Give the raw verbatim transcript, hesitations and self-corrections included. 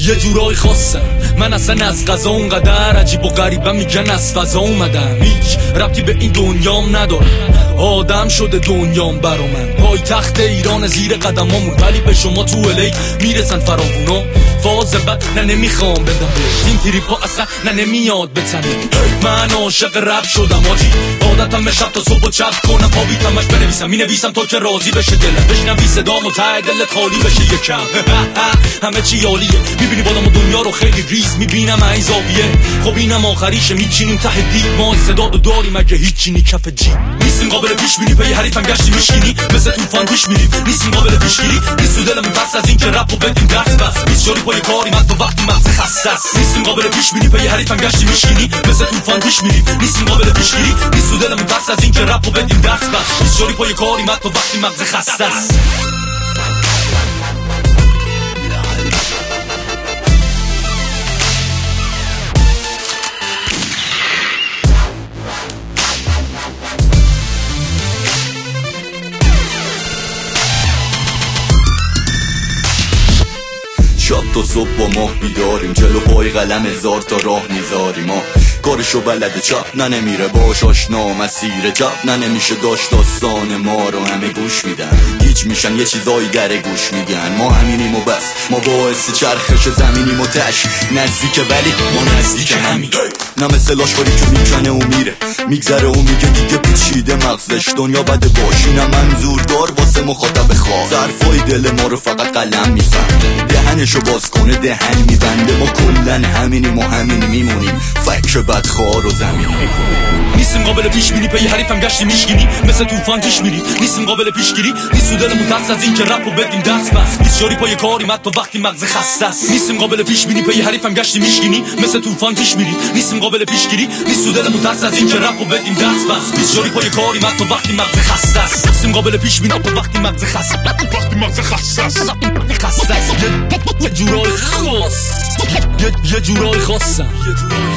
یه جورای خاصم من اصلا از قضا اونقدر عجیب و غریبم میگن از فضا اومدم. هیچ ربطی به این دنیام ندارم، آدم شده دنیام برا من. پای تخت ایران زیر قدمامون، ولی به شما تو الی میرسن فراوونا. فاز بد نه نمیخوام بدم به این تریپا، اصلا نه نمیاد بتنه. من عاشق رپ شدم آجی، عادتم شب تا صبح و چپ کنم پاویتمش بنویسم. مینویسم تا که راضی بشه دلم، بشنوی صدامو ته دلت خالی بشه یکم. همه چی عالیه، میبینی بالامو دنیا رو خیلی ریز میبینم این زاویه. خب اینم آخریشه، میچینیم ته دیگ ما صدا رو داریم اگه هیچی نی کف جیب. نیستیم قابل پیش بینی، پی حریفم گشتی میشینی مثل طوفان پیش میریم. نیستیم قابل پیش گیری، نیست تو دلمون بس از این که رپو بدیم درس بس. بیست جاری پای کاری من تو وقتی مغز خسته است. نیستیم قابل پیش بینی، پی حریفم گشتی میشینی مثل طوفان پیش میریم. نیستیم قابل پیش گیری، نیست تو دلمون بس از این که رپو بدیم درس بس. بیست جاری پای کاری من تو وقتی مغز خسته است. شب تا صبح با ماه بیداریم، جلو پای قلم هزار تا راه میذاریم. ما کارشو بلده چپ نه نمیره باش آشنا، مسیر چپ نه نمیشه داشت. داستان ما رو همه گوش میدن، هیچ میشن یه چیزایی در گوش میگن. ما همینیم و بس، ما باعث چرخش زمینیم و تش نزدیک، ولی ما نزدیک همین. نه مثل لاشخوری که میکنه و میره، میگذره و میگه دیگه پیچیده مغزش. دنیا بده باشی نه منظور دار واسه مخاطب خواه. ظرفای دل ما رو فقط قلم میفهمه، دهنشو باز کنه دهن میبنده. ما کلن همینیم و همین میمونیم، فکر بدخوار و زمین میکنیم. نیستیم قابل پیش بینی، پی حریفم گشتی میشگینی مثل طوفان پیش میری. نیستیم قابل پیش گیری، نیست تو دلمون ترس از این که رپو بدیم درس بس. بیست جاری پای کاری من تو وقتی مغز خسته است. نیستیم قابل پیش بینی، پی حریفم گشتی میشگینی مثل طوفان پیش میری. نیستیم قابل پیش گیری، نیست تو دلمون ترس از این که رپو بدیم درس بس. بیست جاری پای کاری من تو وقتی مغز خسته است. نیستیم قابل پیش بینی تو وقتی مغز خسته وقتی مغز خسته است. خسته است یه جورای خاص، یه جورای خاصم.